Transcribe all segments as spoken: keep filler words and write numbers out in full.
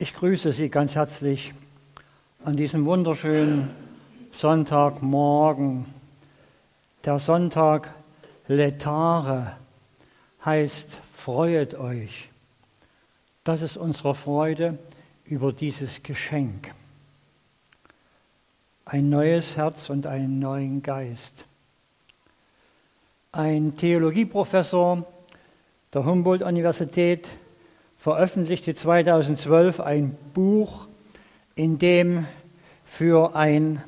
Ich grüße Sie ganz herzlich an diesem wunderschönen Sonntagmorgen. Der Sonntag Letare heißt, freuet euch. Das ist unsere Freude über dieses Geschenk. Ein neues Herz und einen neuen Geist. Ein Theologieprofessor der Humboldt-Universität veröffentlichte zweitausendzwölf ein Buch, in dem für ein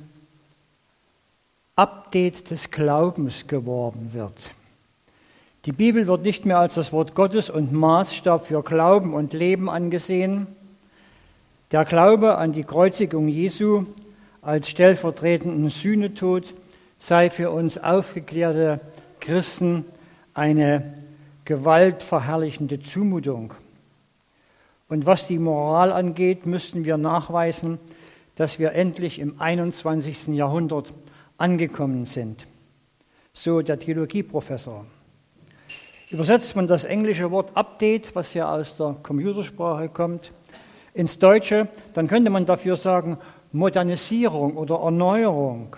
Update des Glaubens geworben wird. Die Bibel wird nicht mehr als das Wort Gottes und Maßstab für Glauben und Leben angesehen. Der Glaube an die Kreuzigung Jesu als stellvertretenden Sühnetod sei für uns aufgeklärte Christen eine gewaltverherrlichende Zumutung. Und was die Moral angeht, müssten wir nachweisen, dass wir endlich im einundzwanzigsten Jahrhundert angekommen sind. So der Theologieprofessor. Übersetzt man das englische Wort Update, was ja aus der Computersprache kommt, ins Deutsche, dann könnte man dafür sagen Modernisierung oder Erneuerung.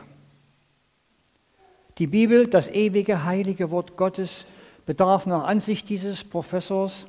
Die Bibel, das ewige, heilige Wort Gottes, bedarf nach Ansicht dieses Professors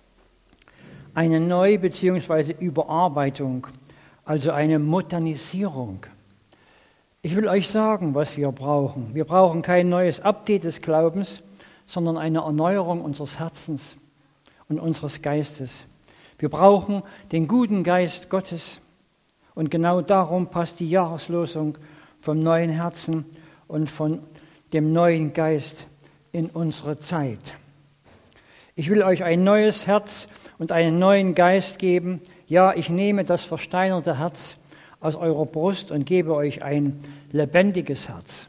eine Neu- bzw. Überarbeitung, also eine Modernisierung. Ich will euch sagen, was wir brauchen. Wir brauchen kein neues Update des Glaubens, sondern eine Erneuerung unseres Herzens und unseres Geistes. Wir brauchen den guten Geist Gottes. Und genau darum passt die Jahreslosung vom neuen Herzen und von dem neuen Geist in unsere Zeit. Ich will euch ein neues Herz und einen neuen Geist geben. Ja, ich nehme das versteinerte Herz aus eurer Brust und gebe euch ein lebendiges Herz.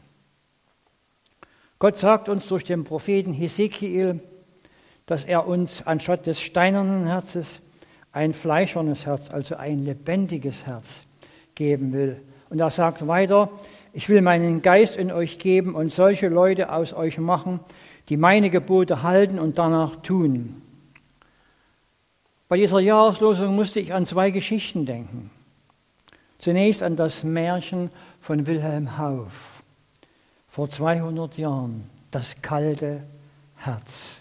Gott sagt uns durch den Propheten Hesekiel, dass er uns anstatt des steinernen Herzes ein fleischernes Herz, also ein lebendiges Herz geben will. Und er sagt weiter, ich will meinen Geist in euch geben und solche Leute aus euch machen, die meine Gebote halten und danach tun. Bei dieser Jahreslosung musste ich an zwei Geschichten denken. Zunächst an das Märchen von Wilhelm Hauff. Vor zweihundert Jahren, das kalte Herz.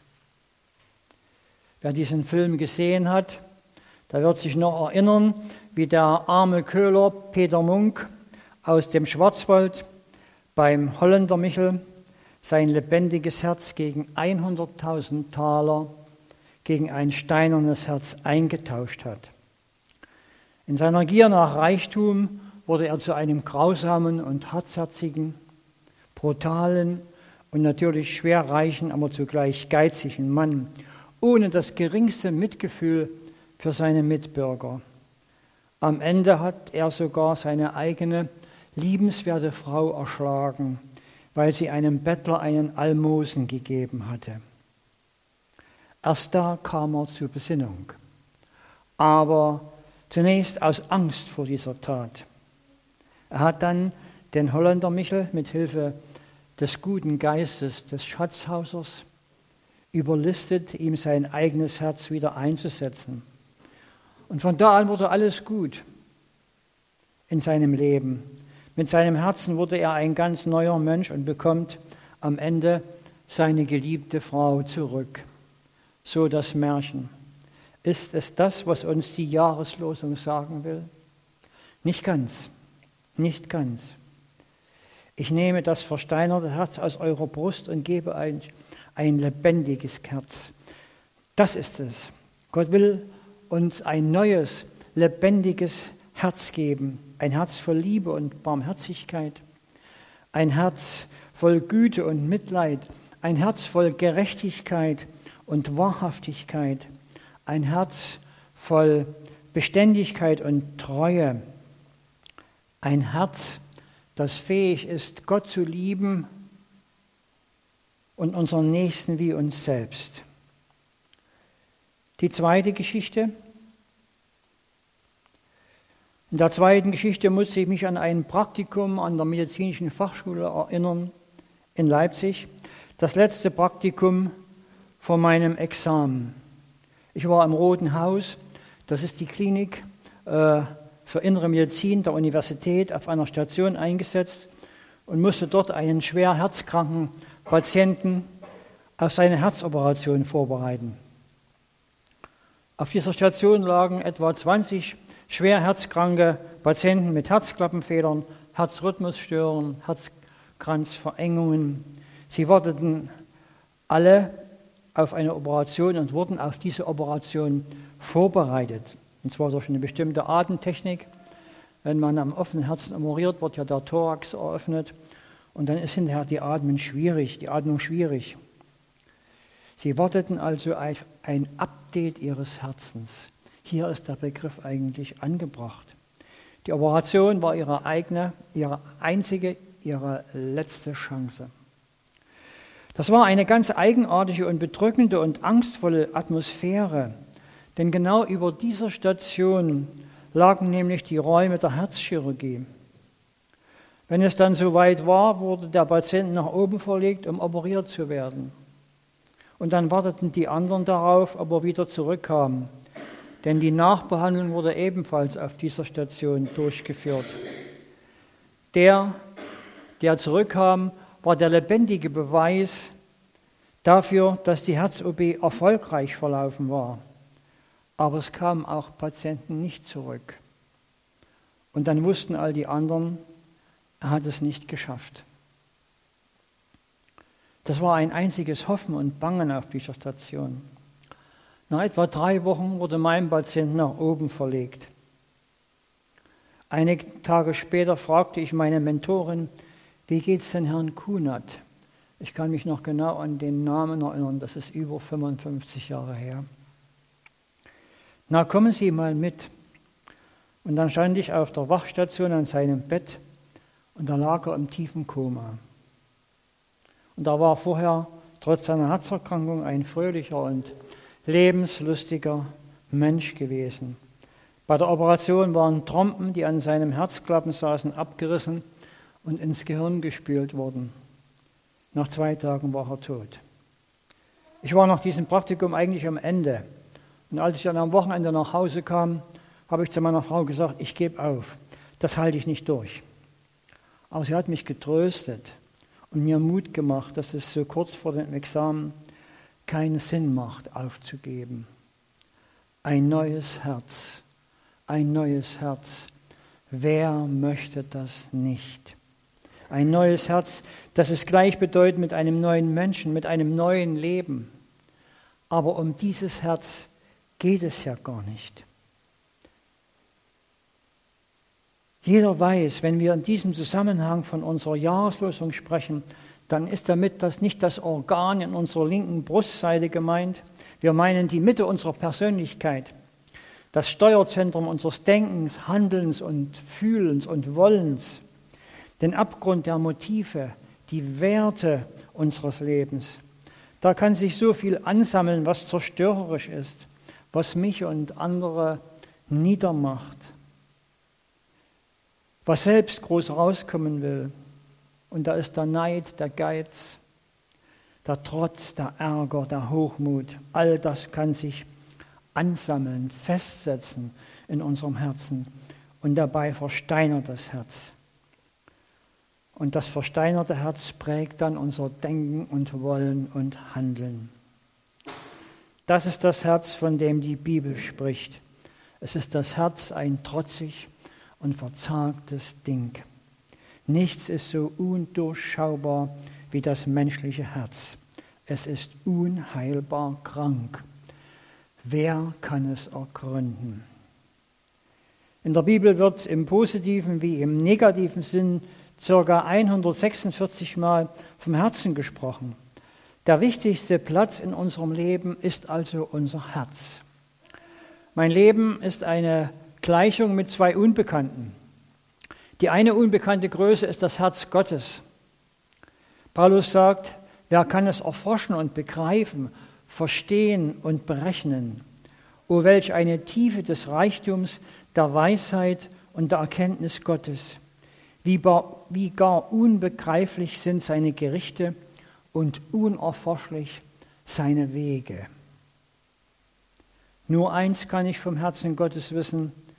Wer diesen Film gesehen hat, der wird sich noch erinnern, wie der arme Köhler Peter Munk aus dem Schwarzwald beim Holländer Michel sein lebendiges Herz gegen hunderttausend Taler gegen ein steinernes Herz eingetauscht hat. In seiner Gier nach Reichtum wurde er zu einem grausamen und hartherzigen, brutalen und natürlich schwer reichen, aber zugleich geizigen Mann, ohne das geringste Mitgefühl für seine Mitbürger. Am Ende hat er sogar seine eigene liebenswerte Frau erschlagen, weil sie einem Bettler einen Almosen gegeben hatte. Erst da kam er zur Besinnung, aber zunächst aus Angst vor dieser Tat. Er hat dann den Holländer Michel mit Hilfe des guten Geistes des Schatzhausers überlistet, ihm sein eigenes Herz wieder einzusetzen. Und von da an wurde alles gut in seinem Leben. Mit seinem Herzen wurde er ein ganz neuer Mensch und bekommt am Ende seine geliebte Frau zurück. So das Märchen. Ist es das, was uns die Jahreslosung sagen will? Nicht ganz, nicht ganz. Ich nehme das versteinerte Herz aus eurer Brust und gebe ein, ein lebendiges Herz. Das ist es. Gott will uns ein neues, lebendiges Herz geben. Ein Herz voll Liebe und Barmherzigkeit. Ein Herz voll Güte und Mitleid. Ein Herz voll Gerechtigkeit und Wahrhaftigkeit. Ein Herz voll Beständigkeit und Treue. Ein Herz, das fähig ist, Gott zu lieben und unseren Nächsten wie uns selbst. Die zweite Geschichte. In der zweiten Geschichte musste ich mich an ein Praktikum an der Medizinischen Fachschule erinnern in Leipzig. Das letzte Praktikum vor meinem Examen. Ich war im Roten Haus, das ist die Klinik äh, für innere Medizin der Universität auf einer Station eingesetzt und musste dort einen schwer herzkranken Patienten auf seine Herzoperation vorbereiten. Auf dieser Station lagen etwa zwanzig schwer herzkranke Patienten mit Herzklappenfehlern, Herzrhythmusstörungen, Herzkranzverengungen. Sie warteten alle auf eine Operation und wurden auf diese Operation vorbereitet. Und zwar durch eine bestimmte Atemtechnik. Wenn man am offenen Herzen operiert, wird ja der Thorax eröffnet und dann ist hinterher die Atmung schwierig, die Atmung schwierig. Sie warteten also auf ein Update ihres Herzens. Hier ist der Begriff eigentlich angebracht. Die Operation war ihre eigene, ihre einzige, ihre letzte Chance. Das war eine ganz eigenartige und bedrückende und angstvolle Atmosphäre, denn genau über dieser Station lagen nämlich die Räume der Herzchirurgie. Wenn es dann soweit war, wurde der Patient nach oben verlegt, um operiert zu werden. Und dann warteten die anderen darauf, ob er wieder zurückkam. Denn die Nachbehandlung wurde ebenfalls auf dieser Station durchgeführt. Der, der zurückkam, war der lebendige Beweis dafür, dass die Herz-O P erfolgreich verlaufen war. Aber es kamen auch Patienten nicht zurück. Und dann wussten all die anderen, er hat es nicht geschafft. Das war ein einziges Hoffen und Bangen auf dieser Station. Nach etwa drei Wochen wurde mein Patient nach oben verlegt. Einige Tage später fragte ich meine Mentorin, wie geht es denn Herrn Kunert? Ich kann mich noch genau an den Namen erinnern, das ist über fünfundfünfzig Jahre her. Na, kommen Sie mal mit. Und dann stand ich auf der Wachstation an seinem Bett und da lag er im tiefen Koma. Und da war vorher, trotz seiner Herzerkrankung, ein fröhlicher und lebenslustiger Mensch gewesen. Bei der Operation waren Trompen, die an seinem Herzklappen saßen, abgerissen und ins Gehirn gespült worden. Nach zwei Tagen war er tot. Ich war nach diesem Praktikum eigentlich am Ende. Und als ich dann am Wochenende nach Hause kam, habe ich zu meiner Frau gesagt, ich gebe auf, das halte ich nicht durch. Aber sie hat mich getröstet und mir Mut gemacht, dass es so kurz vor dem Examen keinen Sinn macht, aufzugeben. Ein neues Herz, ein neues Herz. Wer möchte das nicht? Ein neues Herz, das ist gleichbedeutend mit einem neuen Menschen, mit einem neuen Leben. Aber um dieses Herz geht es ja gar nicht. Jeder weiß, wenn wir in diesem Zusammenhang von unserer Jahreslosung sprechen, dann ist damit das nicht das Organ in unserer linken Brustseite gemeint. Wir meinen die Mitte unserer Persönlichkeit, das Steuerzentrum unseres Denkens, Handelns und Fühlens und Wollens, den Abgrund der Motive, die Werte unseres Lebens. Da kann sich so viel ansammeln, was zerstörerisch ist, was mich und andere niedermacht, was selbst groß rauskommen will. Und da ist der Neid, der Geiz, der Trotz, der Ärger, der Hochmut. All das kann sich ansammeln, festsetzen in unserem Herzen und dabei versteinert das Herz. Und das versteinerte Herz prägt dann unser Denken und Wollen und Handeln. Das ist das Herz, von dem die Bibel spricht. Es ist das Herz, ein trotzig und verzagtes Ding. Nichts ist so undurchschaubar wie das menschliche Herz. Es ist unheilbar krank. Wer kann es ergründen? In der Bibel wird im positiven wie im negativen Sinn ca. hundertsechsundvierzig Mal vom Herzen gesprochen. Der wichtigste Platz in unserem Leben ist also unser Herz. Mein Leben ist eine Gleichung mit zwei Unbekannten. Die eine unbekannte Größe ist das Herz Gottes. Paulus sagt, wer kann es erforschen und begreifen, verstehen und berechnen? O welch eine Tiefe des Reichtums, der Weisheit und der Erkenntnis Gottes. Wie, bar, wie gar unbegreiflich sind seine Gerichte und unerforschlich seine Wege. Nur eins kann ich vom Herzen Gottes wissen,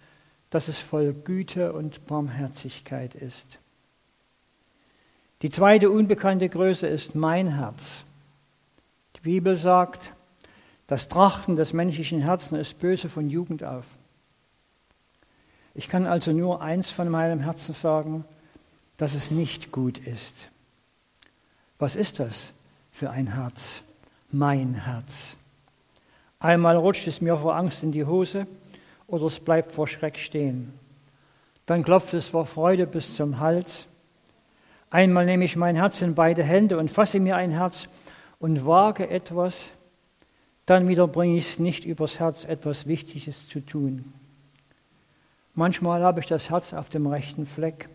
dass es voll Güte und Barmherzigkeit ist. Die zweite unbekannte Größe ist mein Herz. Die Bibel sagt, das Trachten des menschlichen Herzens ist böse von Jugend auf. Ich kann also nur eins von meinem Herzen sagen, dass es nicht gut ist. Was ist das für ein Herz? Mein Herz. Einmal rutscht es mir vor Angst in die Hose oder es bleibt vor Schreck stehen. Dann klopft es vor Freude bis zum Hals. Einmal nehme ich mein Herz in beide Hände und fasse mir ein Herz und wage etwas. Dann wieder bringe ich es nicht übers Herz, etwas Wichtiges zu tun. Manchmal habe ich das Herz auf dem rechten Fleck.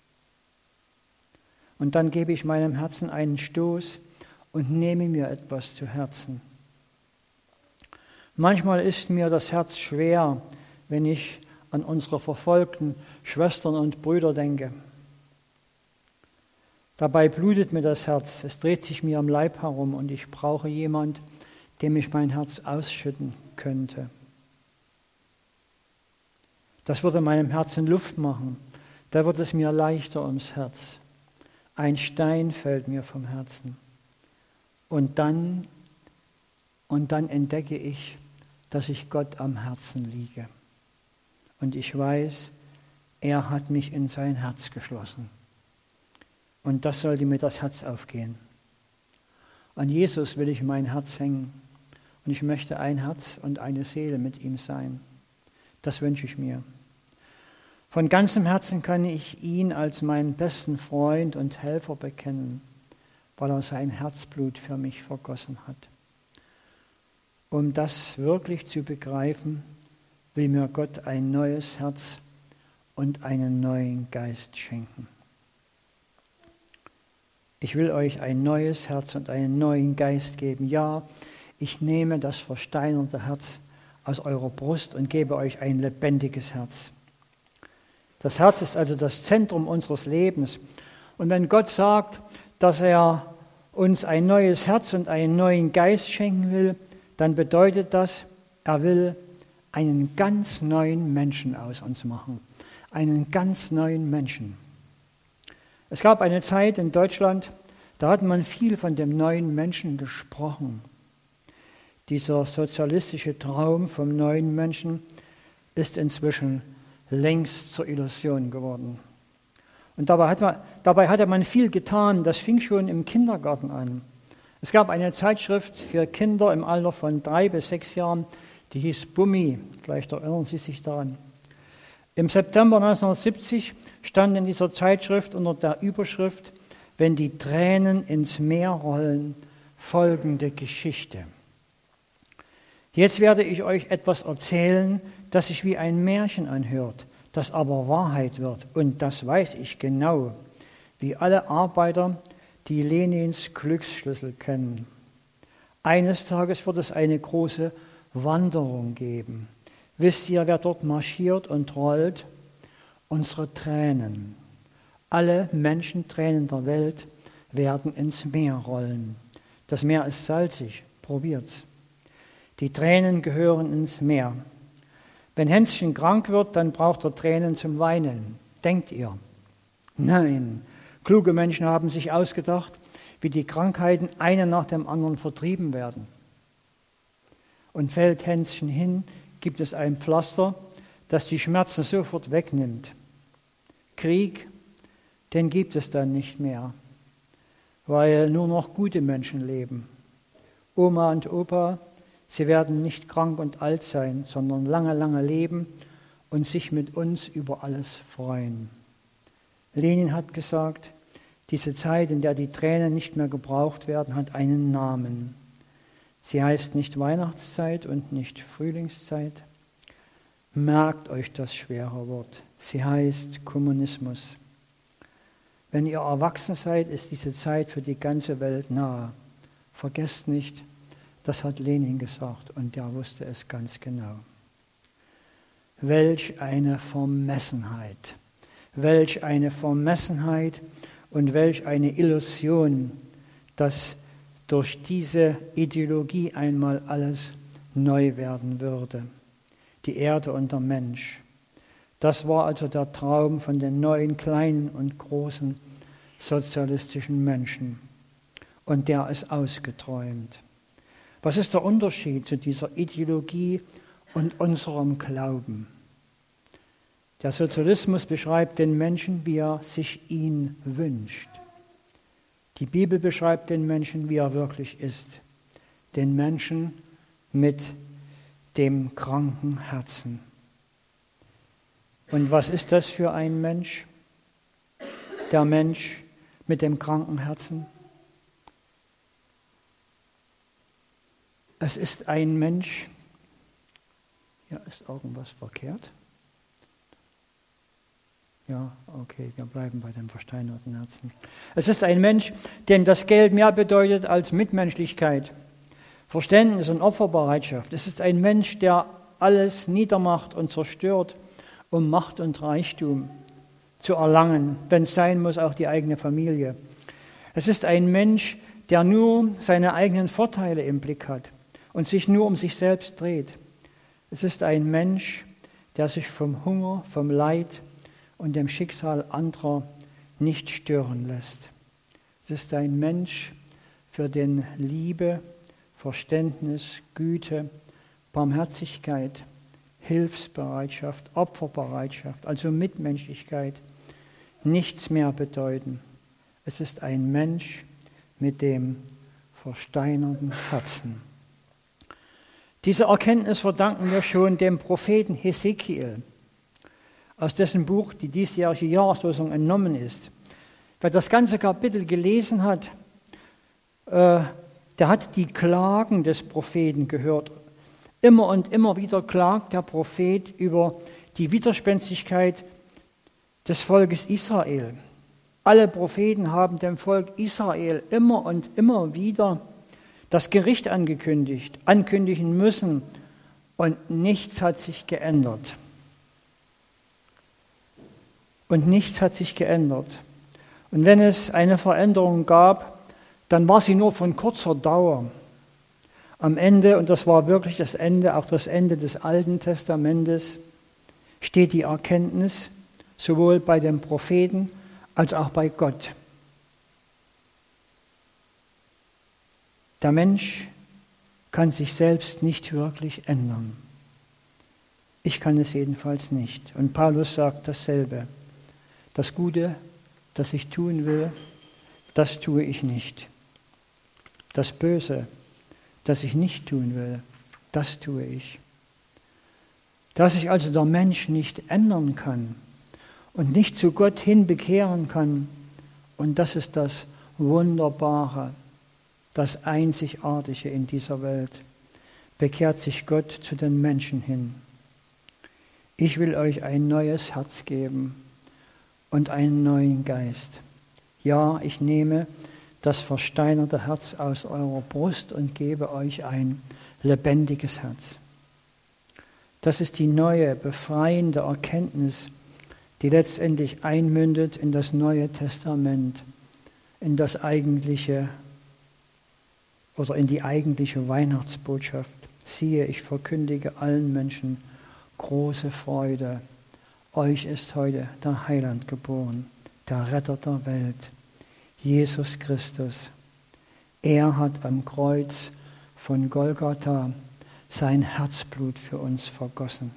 Und dann gebe ich meinem Herzen einen Stoß und nehme mir etwas zu Herzen. Manchmal ist mir das Herz schwer, wenn ich an unsere verfolgten Schwestern und Brüder denke. Dabei blutet mir das Herz, es dreht sich mir am Leib herum und ich brauche jemand, dem ich mein Herz ausschütten könnte. Das würde meinem Herzen Luft machen, da wird es mir leichter ums Herz. Ein Stein fällt mir vom Herzen. Und dann, und dann entdecke ich, dass ich Gott am Herzen liege. Und ich weiß, er hat mich in sein Herz geschlossen. Und das sollte mir das Herz aufgehen. An Jesus will ich mein Herz hängen. Und ich möchte ein Herz und eine Seele mit ihm sein. Das wünsche ich mir. Von ganzem Herzen kann ich ihn als meinen besten Freund und Helfer bekennen, weil er sein Herzblut für mich vergossen hat. Um das wirklich zu begreifen, will mir Gott ein neues Herz und einen neuen Geist schenken. Ich will euch ein neues Herz und einen neuen Geist geben. Ja, ich nehme das versteinerte Herz aus eurer Brust und gebe euch ein lebendiges Herz. Das Herz ist also das Zentrum unseres Lebens. Und wenn Gott sagt, dass er uns ein neues Herz und einen neuen Geist schenken will, dann bedeutet das, er will einen ganz neuen Menschen aus uns machen. Einen ganz neuen Menschen. Es gab eine Zeit in Deutschland, da hat man viel von dem neuen Menschen gesprochen. Dieser sozialistische Traum vom neuen Menschen ist inzwischen längst zur Illusion geworden. Und dabei hat man, dabei hatte man viel getan, das fing schon im Kindergarten an. Es gab eine Zeitschrift für Kinder im Alter von drei bis sechs Jahren, die hieß Bummi, vielleicht erinnern Sie sich daran. Im September neunzehnhundertsiebzig stand in dieser Zeitschrift unter der Überschrift, wenn die Tränen ins Meer rollen, folgende Geschichte. Jetzt werde ich euch etwas erzählen, das sich wie ein Märchen anhört, das aber Wahrheit wird. Und das weiß ich genau, wie alle Arbeiter, die Lenins Glücksschlüssel kennen. Eines Tages wird es eine große Wanderung geben. Wisst ihr, wer dort marschiert und rollt? Unsere Tränen. Alle Menschentränen der Welt werden ins Meer rollen. Das Meer ist salzig, probiert's. Die Tränen gehören ins Meer. Wenn Hänschen krank wird, dann braucht er Tränen zum Weinen. Denkt ihr? Nein, kluge Menschen haben sich ausgedacht, wie die Krankheiten eine nach dem anderen vertrieben werden. Und fällt Hänschen hin, gibt es ein Pflaster, das die Schmerzen sofort wegnimmt. Krieg, den gibt es dann nicht mehr, weil nur noch gute Menschen leben. Oma und Opa, sie werden nicht krank und alt sein, sondern lange, lange leben und sich mit uns über alles freuen. Lenin hat gesagt, diese Zeit, in der die Tränen nicht mehr gebraucht werden, hat einen Namen. Sie heißt nicht Weihnachtszeit und nicht Frühlingszeit. Merkt euch das schwere Wort. Sie heißt Kommunismus. Wenn ihr erwachsen seid, ist diese Zeit für die ganze Welt nahe. Vergesst nicht, das hat Lenin gesagt und der wusste es ganz genau. Welch eine Vermessenheit, welch eine Vermessenheit und welch eine Illusion, dass durch diese Ideologie einmal alles neu werden würde. Die Erde und der Mensch. Das war also der Traum von den neuen kleinen und großen sozialistischen Menschen. Und der ist ausgeträumt. Was ist der Unterschied zu dieser Ideologie und unserem Glauben? Der Sozialismus beschreibt den Menschen, wie er sich ihn wünscht. Die Bibel beschreibt den Menschen, wie er wirklich ist. Den Menschen mit dem kranken Herzen. Und was ist das für ein Mensch? Der Mensch mit dem kranken Herzen? Es ist ein Mensch, ja, ist irgendwas verkehrt? Ja, okay, wir bleiben bei dem versteinerten Herzen. Es ist ein Mensch, dem das Geld mehr bedeutet als Mitmenschlichkeit, Verständnis und Opferbereitschaft. Es ist ein Mensch, der alles niedermacht und zerstört, um Macht und Reichtum zu erlangen, wenn es sein muss, auch die eigene Familie. Es ist ein Mensch, der nur seine eigenen Vorteile im Blick hat und sich nur um sich selbst dreht. Es ist ein Mensch, der sich vom Hunger, vom Leid und dem Schicksal anderer nicht stören lässt. Es ist ein Mensch, für den Liebe, Verständnis, Güte, Barmherzigkeit, Hilfsbereitschaft, Opferbereitschaft, also Mitmenschlichkeit, nichts mehr bedeuten. Es ist ein Mensch mit dem versteinerten Herzen. Diese Erkenntnis verdanken wir schon dem Propheten Hesekiel, aus dessen Buch die diesjährige Jahreslosung entnommen ist. Wer das ganze Kapitel gelesen hat, äh, der hat die Klagen des Propheten gehört. Immer und immer wieder klagt der Prophet über die Widerspenstigkeit des Volkes Israel. Alle Propheten haben dem Volk Israel immer und immer wieder das Gericht angekündigt, ankündigen müssen, und nichts hat sich geändert. Und nichts hat sich geändert. Und wenn es eine Veränderung gab, dann war sie nur von kurzer Dauer. Am Ende, und das war wirklich das Ende, auch das Ende des Alten Testamentes, steht die Erkenntnis, sowohl bei den Propheten als auch bei Gott. Der Mensch kann sich selbst nicht wirklich ändern. Ich kann es jedenfalls nicht. Und Paulus sagt dasselbe. Das Gute, das ich tun will, das tue ich nicht. Das Böse, das ich nicht tun will, das tue ich. Dass sich also der Mensch nicht ändern kann und nicht zu Gott hin bekehren kann, und das ist das Wunderbare, das Einzigartige in dieser Welt, bekehrt sich Gott zu den Menschen hin. Ich will euch ein neues Herz geben und einen neuen Geist. Ja, ich nehme das versteinerte Herz aus eurer Brust und gebe euch ein lebendiges Herz. Das ist die neue, befreiende Erkenntnis, die letztendlich einmündet in das Neue Testament, in das eigentliche oder in die eigentliche Weihnachtsbotschaft. Siehe, ich verkündige allen Menschen große Freude. Euch ist heute der Heiland geboren, der Retter der Welt, Jesus Christus. Er hat am Kreuz von Golgatha sein Herzblut für uns vergossen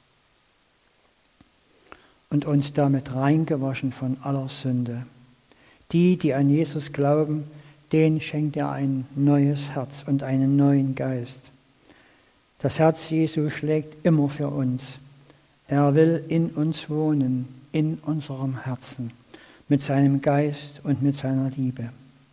und uns damit reingewaschen von aller Sünde. Die, die an Jesus glauben, denen schenkt er ein neues Herz und einen neuen Geist. Das Herz Jesu schlägt immer für uns. Er will in uns wohnen, in unserem Herzen, mit seinem Geist und mit seiner Liebe.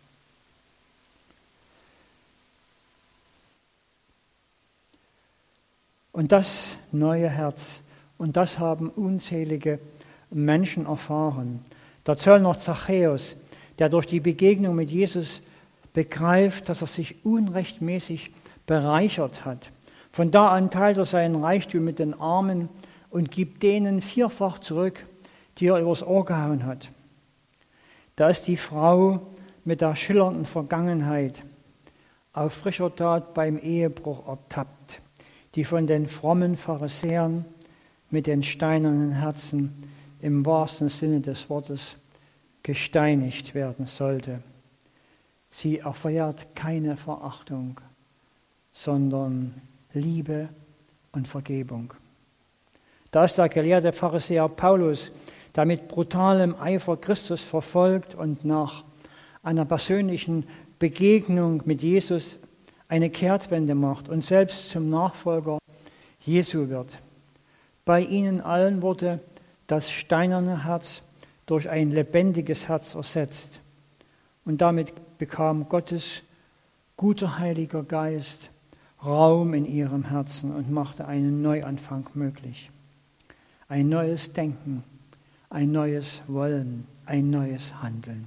Und das neue Herz, und das haben unzählige Menschen erfahren. Der Zöllner Zachäus, der durch die Begegnung mit Jesus begreift, dass er sich unrechtmäßig bereichert hat. Von da an teilt er seinen Reichtum mit den Armen und gibt denen vierfach zurück, die er übers Ohr gehauen hat. Da ist die Frau mit der schillernden Vergangenheit auf frischer Tat beim Ehebruch ertappt, die von den frommen Pharisäern mit den steinernen Herzen im wahrsten Sinne des Wortes gesteinigt werden sollte. Sie erfährt keine Verachtung, sondern Liebe und Vergebung. Da ist der gelehrte Pharisäer Paulus, der mit brutalem Eifer Christus verfolgt und nach einer persönlichen Begegnung mit Jesus eine Kehrtwende macht und selbst zum Nachfolger Jesu wird. Bei ihnen allen wurde das steinerne Herz durch ein lebendiges Herz ersetzt. Und damit bekam Gottes guter Heiliger Geist Raum in ihrem Herzen und machte einen Neuanfang möglich. Ein neues Denken, ein neues Wollen, ein neues Handeln.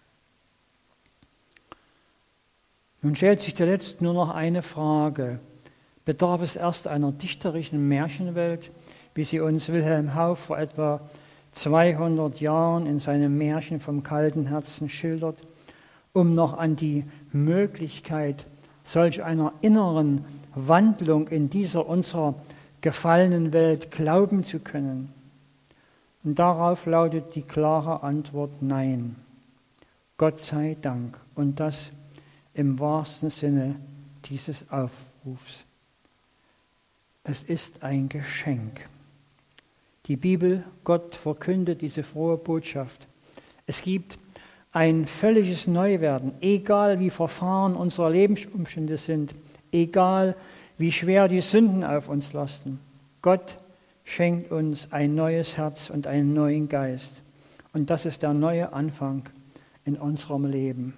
Nun stellt sich zuletzt nur noch eine Frage. Bedarf es erst einer dichterischen Märchenwelt, wie sie uns Wilhelm Hauff vor etwa zweihundert Jahren in seinem Märchen vom kalten Herzen schildert, um noch an die Möglichkeit solch einer inneren Wandlung in dieser unserer gefallenen Welt glauben zu können? Und darauf lautet die klare Antwort Nein. Gott sei Dank. Und das im wahrsten Sinne dieses Aufrufs. Es ist ein Geschenk. Die Bibel, Gott verkündet diese frohe Botschaft. Es gibt ein völliges Neuwerden, egal wie verfahren unsere Lebensumstände sind, egal wie schwer die Sünden auf uns lasten. Gott schenkt uns ein neues Herz und einen neuen Geist. Und das ist der neue Anfang in unserem Leben.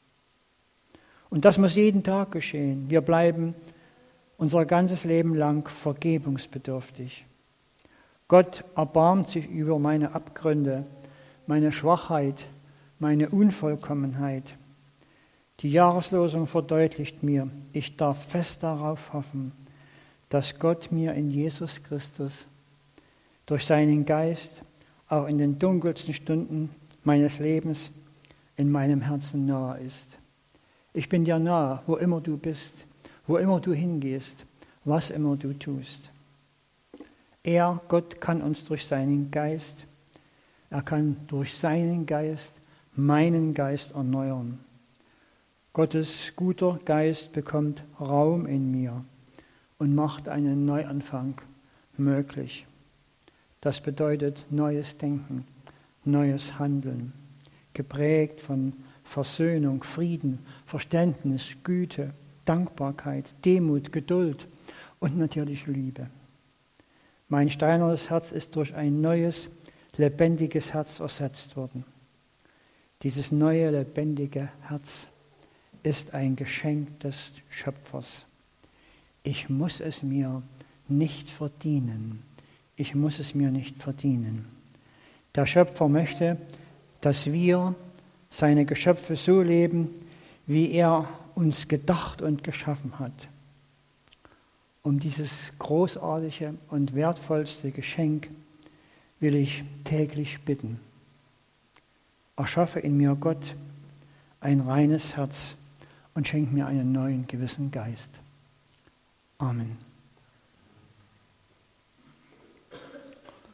Und das muss jeden Tag geschehen. Wir bleiben unser ganzes Leben lang vergebungsbedürftig. Gott erbarmt sich über meine Abgründe, meine Schwachheit, meine Unvollkommenheit. Die Jahreslosung verdeutlicht mir, ich darf fest darauf hoffen, dass Gott mir in Jesus Christus durch seinen Geist auch in den dunkelsten Stunden meines Lebens in meinem Herzen nahe ist. Ich bin dir nahe, wo immer du bist, wo immer du hingehst, was immer du tust. Er, Gott, kann uns durch seinen Geist, er kann durch seinen Geist meinen Geist erneuern. Gottes guter Geist bekommt Raum in mir und macht einen Neuanfang möglich. Das bedeutet neues Denken, neues Handeln, geprägt von Versöhnung, Frieden, Verständnis, Güte, Dankbarkeit, Demut, Geduld und natürlich Liebe. Mein steinernes Herz ist durch ein neues, lebendiges Herz ersetzt worden. Dieses neue, lebendige Herz ist ein Geschenk des Schöpfers. Ich muss es mir nicht verdienen. Ich muss es mir nicht verdienen. Der Schöpfer möchte, dass wir seine Geschöpfe so leben, wie er uns gedacht und geschaffen hat. Um dieses großartige und wertvollste Geschenk will ich täglich bitten. Erschaffe in mir, Gott, ein reines Herz und schenk mir einen neuen gewissen Geist. Amen.